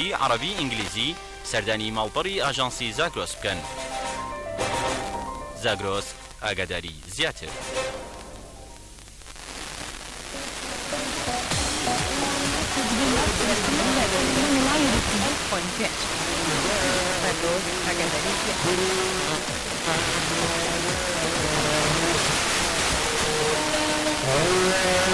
کوردی عربی ئینگلیزی سەردانی ماڵپەڕی ئاژانسی زاگرۆس بکەن. زاگرۆس ئاگاداری زیاتر. Oh,